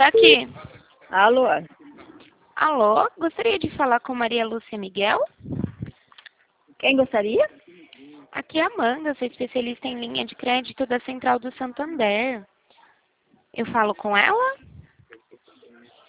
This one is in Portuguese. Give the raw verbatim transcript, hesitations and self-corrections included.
Tá aqui. Alô? Alô, gostaria de falar com Maria Lúcia Miguel? Quem gostaria? Aqui é a Amanda, sou especialista em linha de crédito da Central do Santander. Eu falo com ela?